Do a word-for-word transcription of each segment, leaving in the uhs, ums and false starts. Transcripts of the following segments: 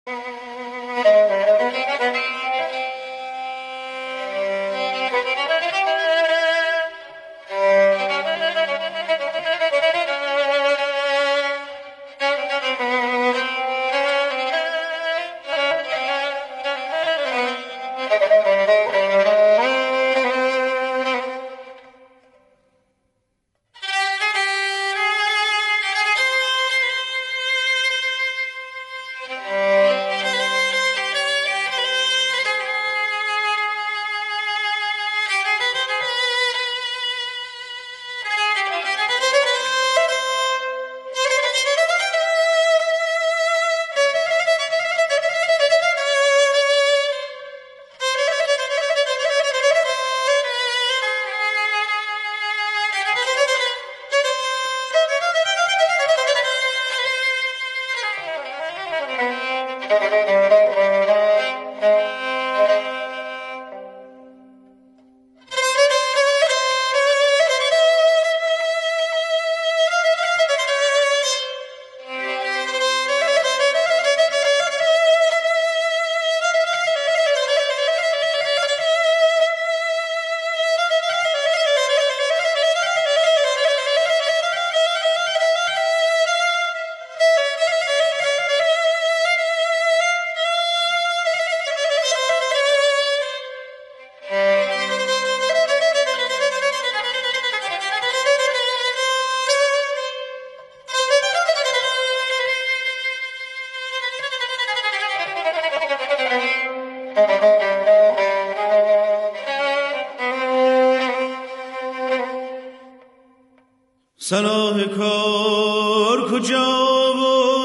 صلاح کار کجا و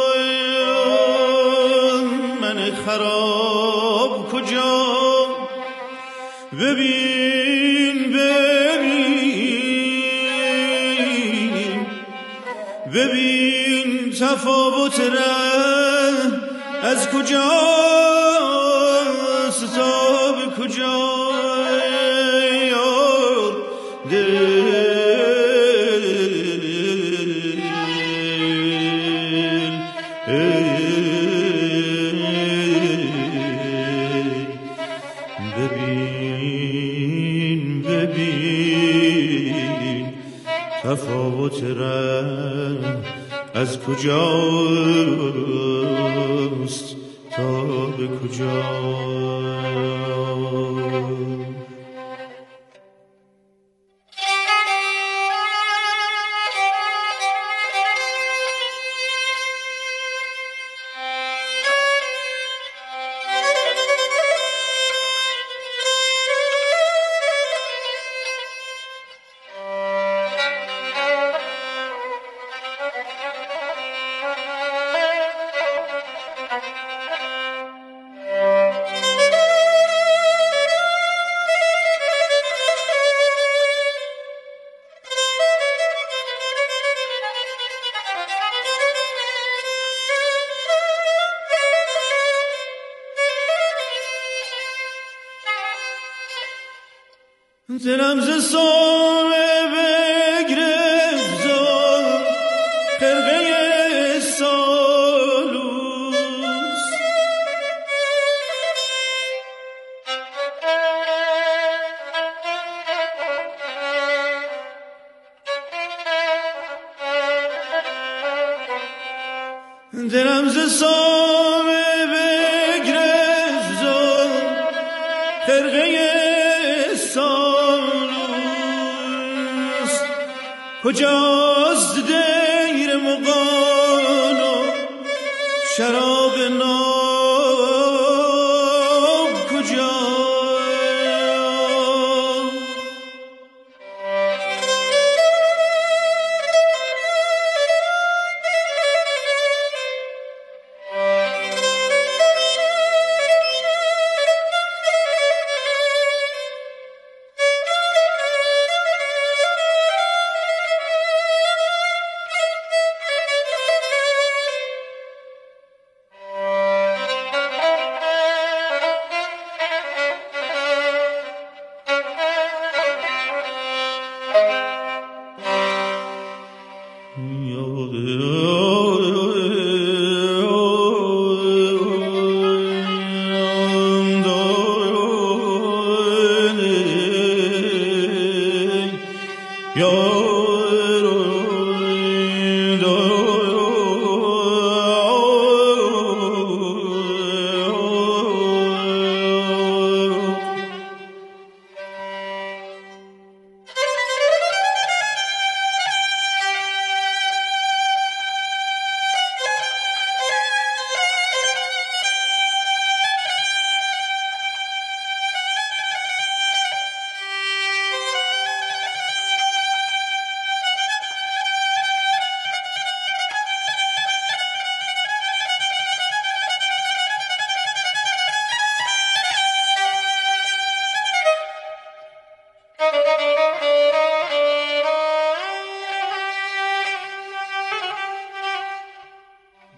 من خراب کجا؟ ببین ببین ببین تفاوت ره از کجاست تا به کجا. ببین ببین تفاوت ره از کجاست تا به کجا. دلم ز سامه بگرفت و خرقه سالوس، دلم ز سامه بگرفت و خرقه کجاست دیر مغان و شراب ناب کجا؟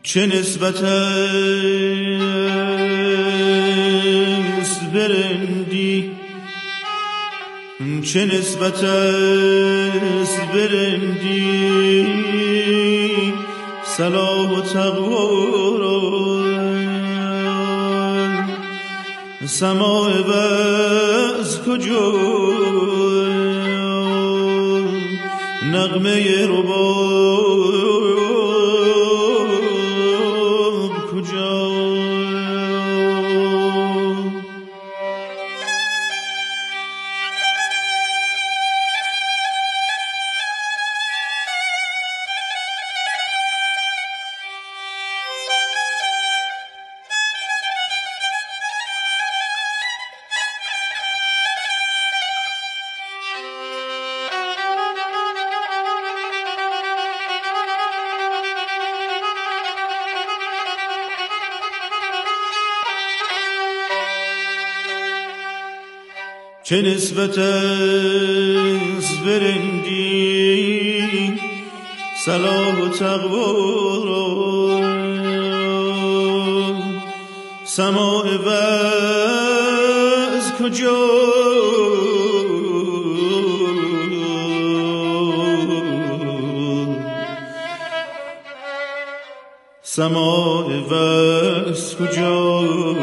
چه نسبت است برندی، چه نسبت است برندی، صلاح و تقوا را سماع وعظ کجا، نغمه رباب کجا. چه نسبت است برندی، صلاح و تقوا را سماع وعظ کجا، سماع وعظ کجا،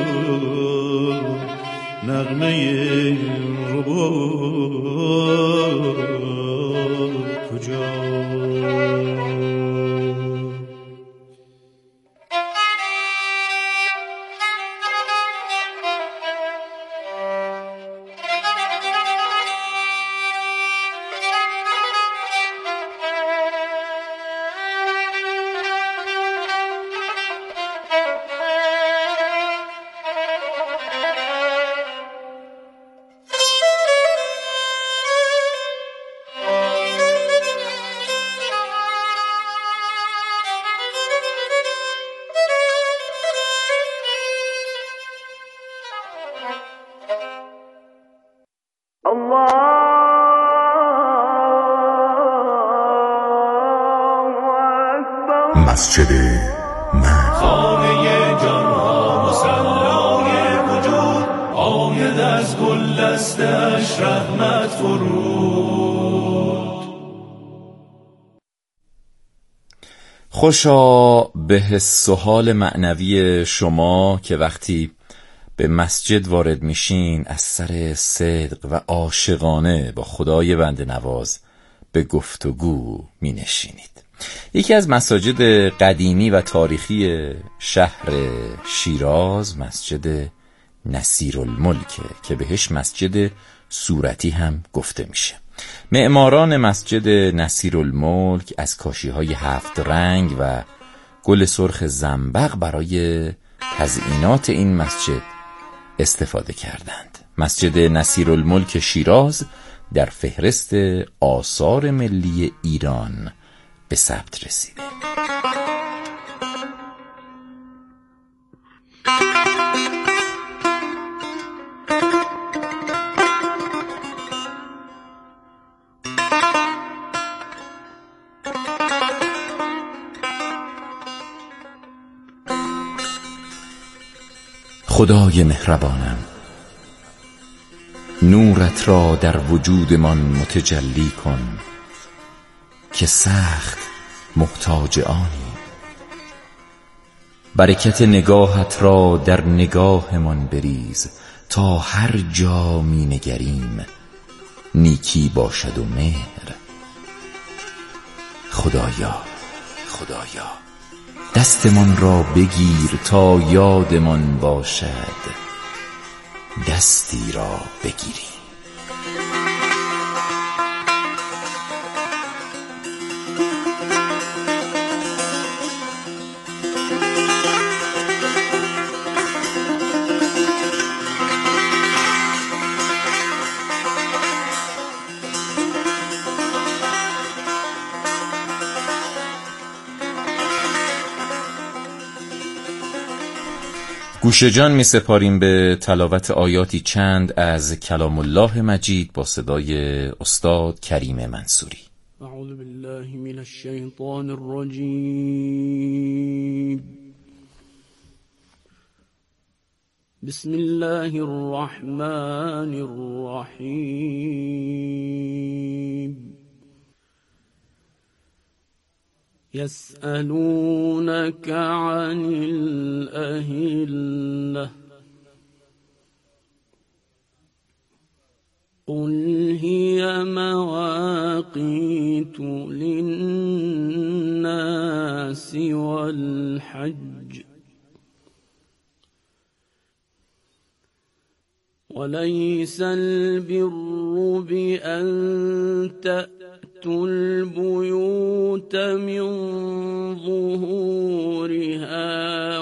نغمه رباب کجا. مسجد من، خانه جانها مصلای وجود، آید از گل دستش رحمت فرود. خوشا به حس و حال معنوی شما که وقتی به مسجد وارد میشین از سر صدق و عاشقانه با خدای بنده نواز به گفتگو می نشینید. یکی از مساجد قدیمی و تاریخی شهر شیراز مسجد نصیرالملک که بهش مسجد صورتی هم گفته میشه. معماران مسجد نصیرالملک از کاشی‌های هفت رنگ و گل سرخ زنبق برای تزیینات این مسجد استفاده کردند. مسجد نصیرالملک شیراز در فهرست آثار ملی ایران به ثبت رسیده. خدای مهربانم، نورت را در وجودمان متجلی کن که سخت محتاج آنی. برکت نگاهت را در نگاهمان بریز تا هر جا می نگریم نیکی باشد و مهر. خدایا خدایا دستمان را بگیر تا یادمان باشد دستی را بگیریم. گوش جان می سپاریم به تلاوت آیاتی چند از کلام الله مجید با صدای استاد کریم منصوری. أعوذ بالله من الشيطان الرجيم. بسم الله الرحمن الرحيم. يسألونك عن الأهلة قل هي مواقيت للناس والحج وليس البر بأن تأتوا البيوت من ظهورها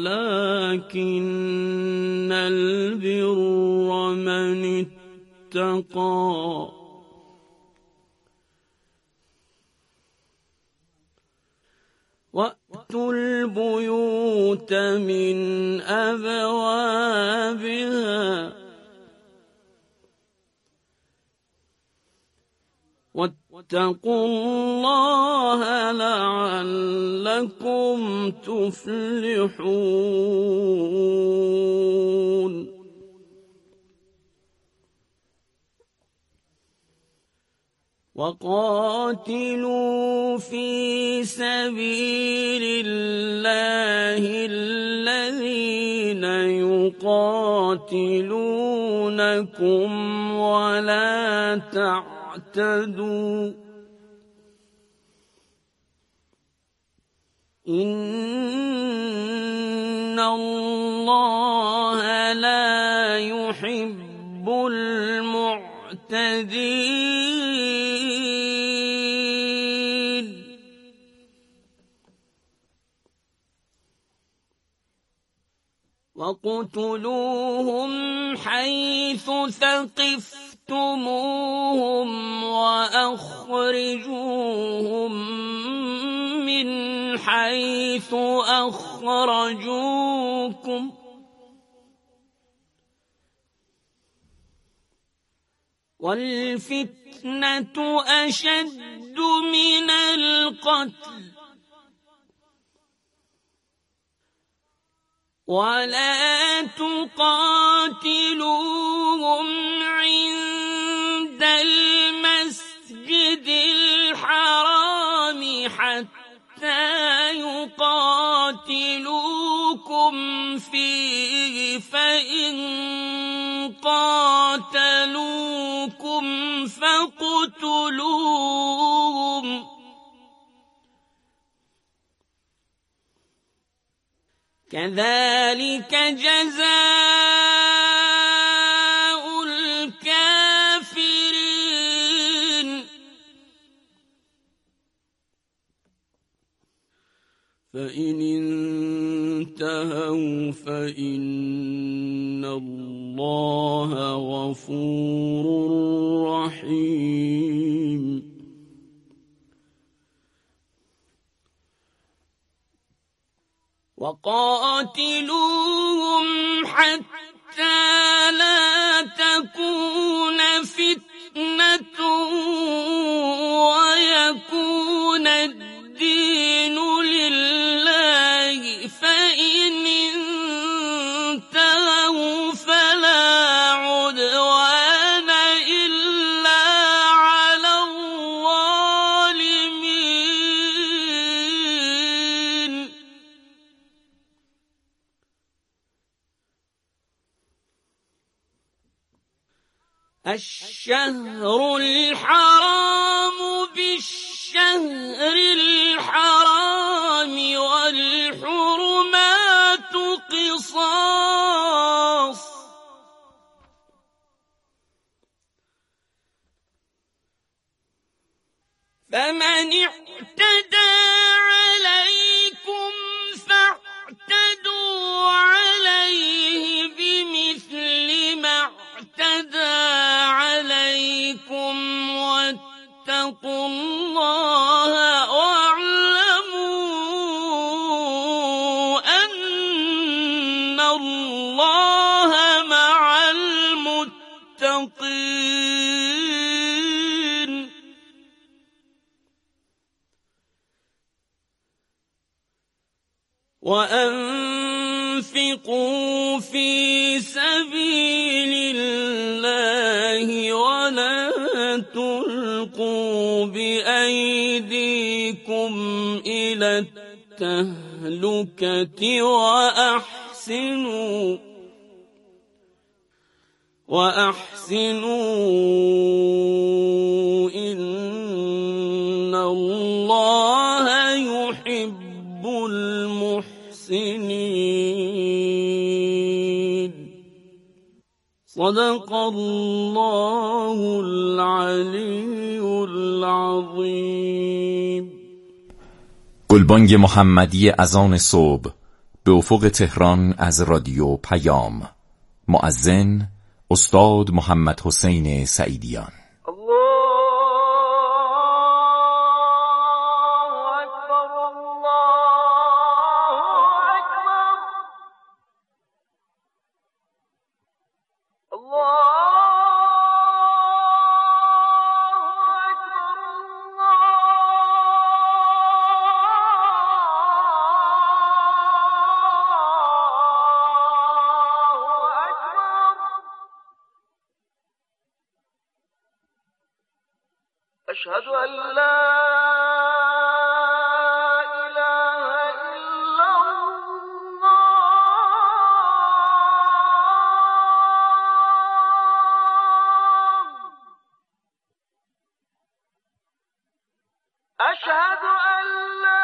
ولكن البر من اتقى وأتوا البيوت من أبوابها واتقوا الله لعلكم تفلحون. وقاتلوا في سبيل الله الذين يقاتلونكم ولا تعتدوا إن الله لا يحب المعتدين. وَاقْتُلُوهُمْ حَيْثُ ثَقِفْتُمُوهُمْ وَأَخْرِجُوهُمْ مِنْ حَيْثُ أَخْرَجُوكُمْ وَالْفِتْنَةُ أَشَدُّ مِنَ الْقَتْلِ وَلَا تُقَاتِلُوهُمْ عِندَ الْمَسْجِدِ الْحَرَامِ حَتَّى يُقَاتِلُوكُمْ فِيهِ فَإِنْ قَاتَلُوكُمْ فَاقْتُلُوهُمْ كَذَلِكَ جَزَاءُ الْكَافِرِينَ. فَإِنِ انتهوا فَإِنَّ اللَّهَ غَفُورٌ رَّحِيمٌ. وَقَاتِلُوهُمْ حَتَّى لَا تَكُونَ فِتْنَةٌ وَيَكُونَ الدِّينُ لِلَّهِ فَإِنِ انتهوا فَلَا عُدْوَانَ إِلَّا عَلَى الظَّالِمِينَ. الشهر الحرام بالشهر الحرام والحرمات قصاص فمن اعتدى عليكم فاعتدوا عليه بمثل ما اعتدى عليكم واتقوا الله واعلموا أن الله مع المتقين. في سبيل الله ولا تلقوا بأيديكم إلى التهلكة وأحسنوا وأحسنوا إن الله يحب المحسنين. صدق الله العلي العظيم. گلبانگ محمدی اذان صبح به افق تهران از رادیو پیام. مؤذن استاد محمد حسین سعیدیان. أشهد أن لا إله إلا الله. أشهد أن لا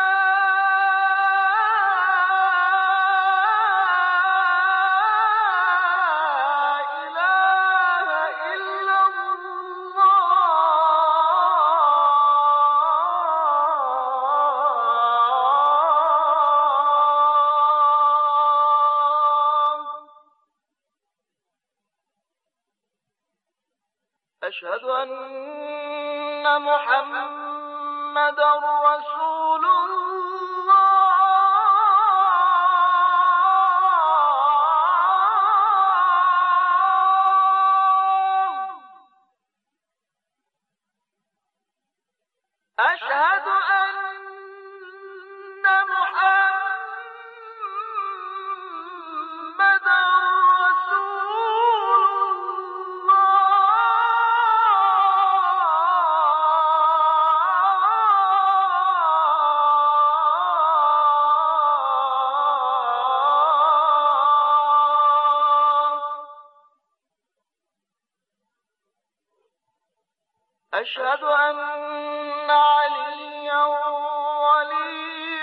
أشهد أن محمدًا رسول الله. أشهد أن محمدًا أشهد أن عليا ولي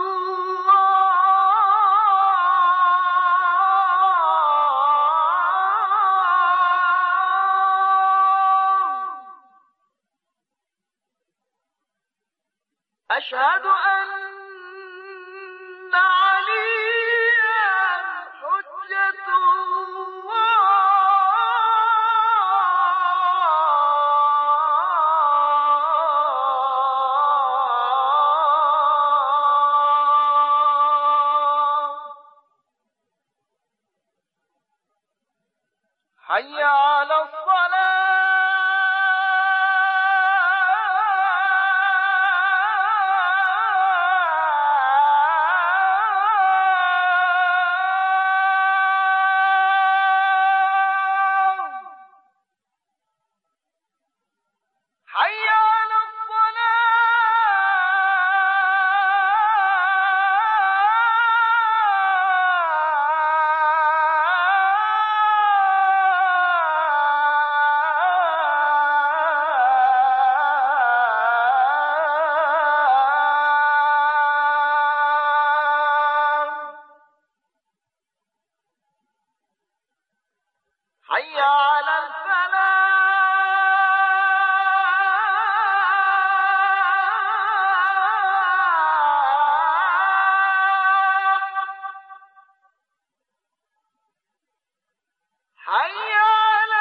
الله. أشهد أن عليا حجة الله. حي على الصلاة. حي على حي على الفلاح. حي على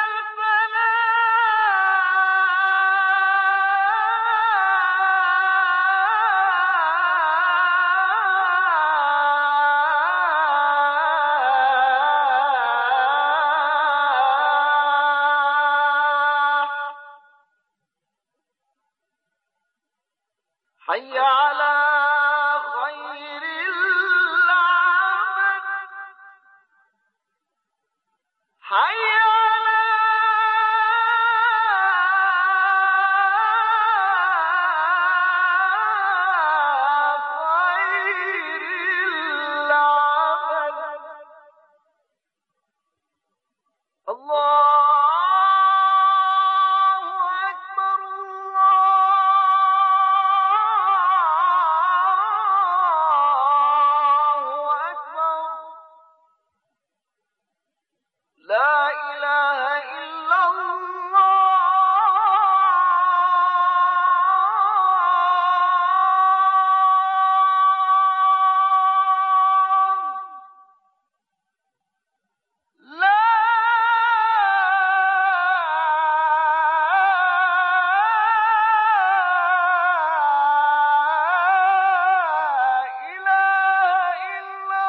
حي على خير العمل. حي على خير العمل الله أكبر الله أكبر لا إله إلا الله لا إله إلا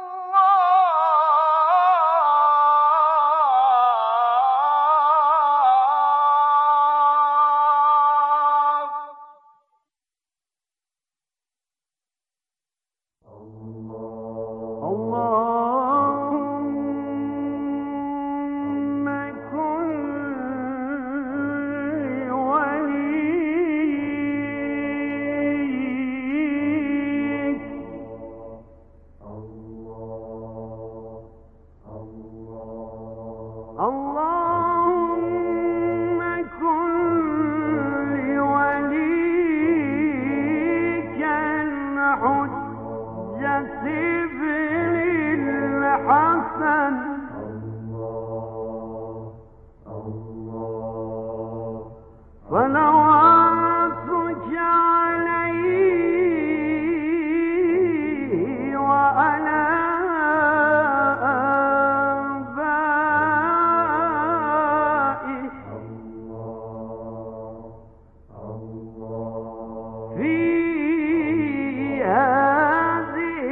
اللهم كن وليك اللهم كن لوليك الحجة ابن الحسن صلواتك عليه وعلى آبائه في هذه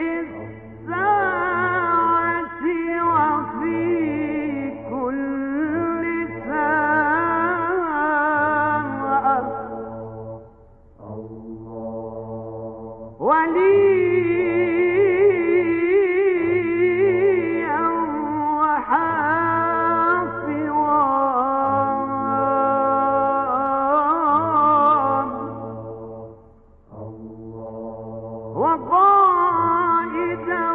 الساعة وفي كل ساعة وليا وحافظا وقائدا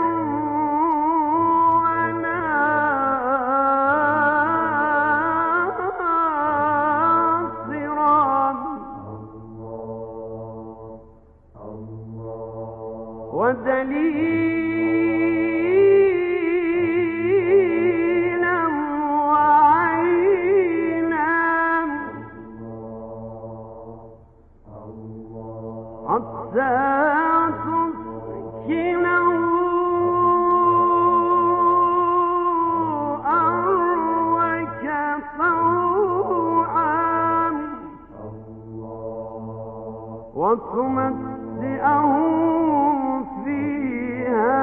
وناصرا ودليلا وعينا حتى تسكنه أرضك طوعا وتمتعه فيها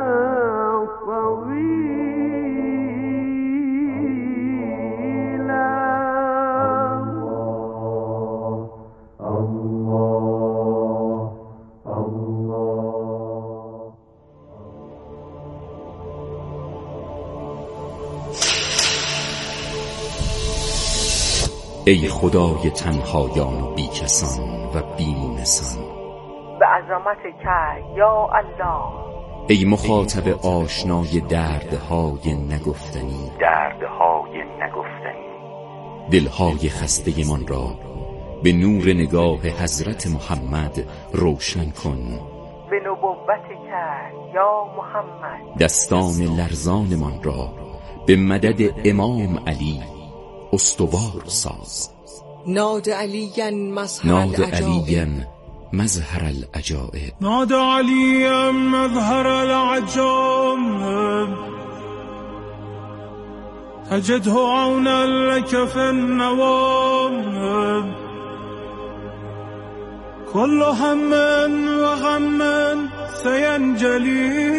طويلا الله الله ای خدای تنهایان و بیکسان و بیمونسان، به عظمتک یا الله، ای مخاطب آشنای دردهای نگفتنی دردهای نگفتنی دلهای خسته من را به نور نگاه حضرت محمد روشن کن. به نبوتک یا محمد، دستان لرزان من را به مدد امام علی استوار ساز. ناد علیا مظهر ناد العجائب، علیا مظهر العجائب، نادى عليا مظهر العجائب، تجده عونا لك في النوائب، كل هم وغم سينجلي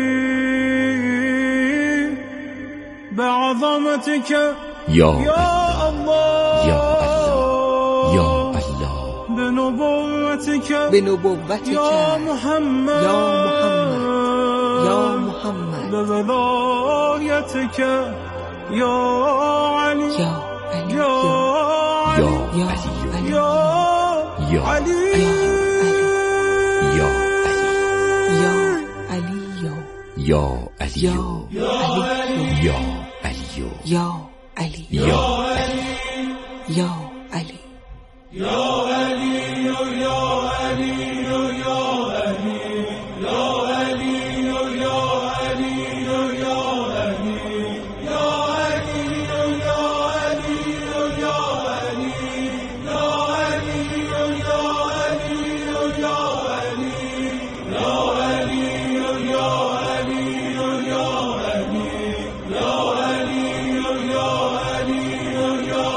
بعظمتك یا يا الله یا الله یا الله، بنبوتك به نبوتک يا محمد یا محمد یا محمد، بولايتك یا علی یا علی یا یا علی علی یا یا علی یا علی یا علی یا علی یا علی یا علی یا علی یا یا علی یا علی یا علی یا علی یا علی یا علی یا علی یا علی یا علی یا علی یا علی یا علی یا علی یا علی یا علی یا علی یا علی یا علی یا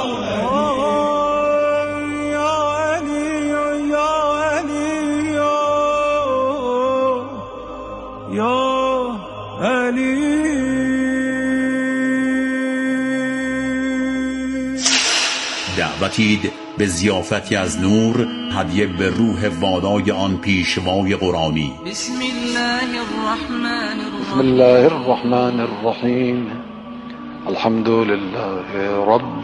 دعوتید به ضیافتی از نور، هدیه به روح والای آن پیشوای قرآنی. بسم الله الرحمن بسم الله الرحمن الرحیم. الحمد لله رب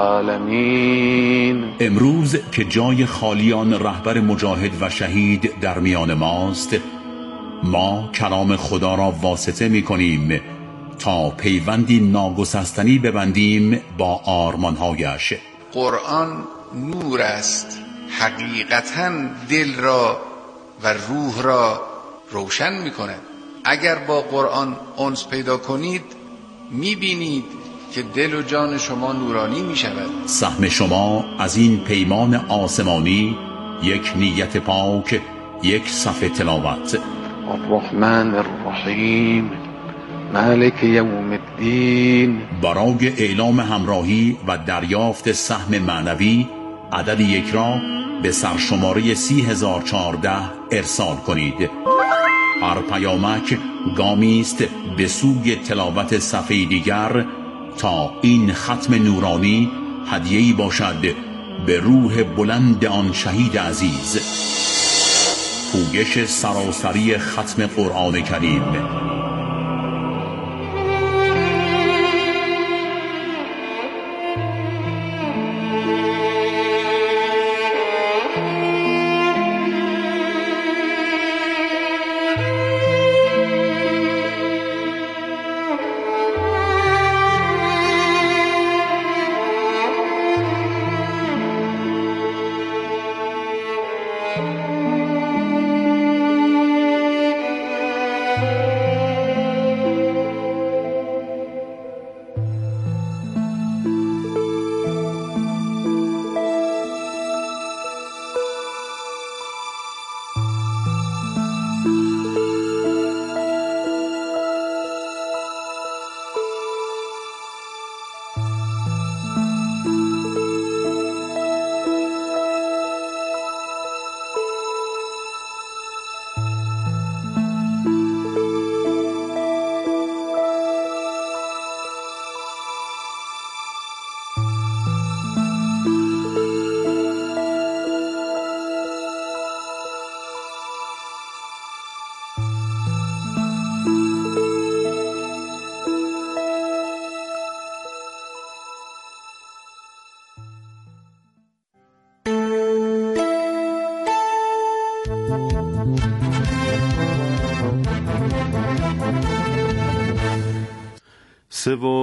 العالمین. امروز که جای خالیان رهبر مجاهد و شهید در میان ماست، ما کلام خدا را واسطه می کنیم تا پیوندی ناگسستنی ببندیم با آرمانهایش. قرآن نور است، حقیقتاً دل را و روح را روشن می کند. اگر با قرآن انس پیدا کنید می بینید که دل و جان شما نورانی می شود. سهم شما از این پیمان آسمانی یک نیت پاک، یک صفحه تلاوت. الرحمن الرحیم مالک یوم الدین. برای اعلام همراهی و دریافت سهم معنوی عدد یک را به سرشماره سی هزار و چهارده ارسال کنید. هر پیامک گامی است به سوی تلاوت صفحه دیگر تا این ختم نورانی هدیه‌ای باشد به روح بلند آن شهید عزیز. پویش سراسری ختم قرآن کریم. سوم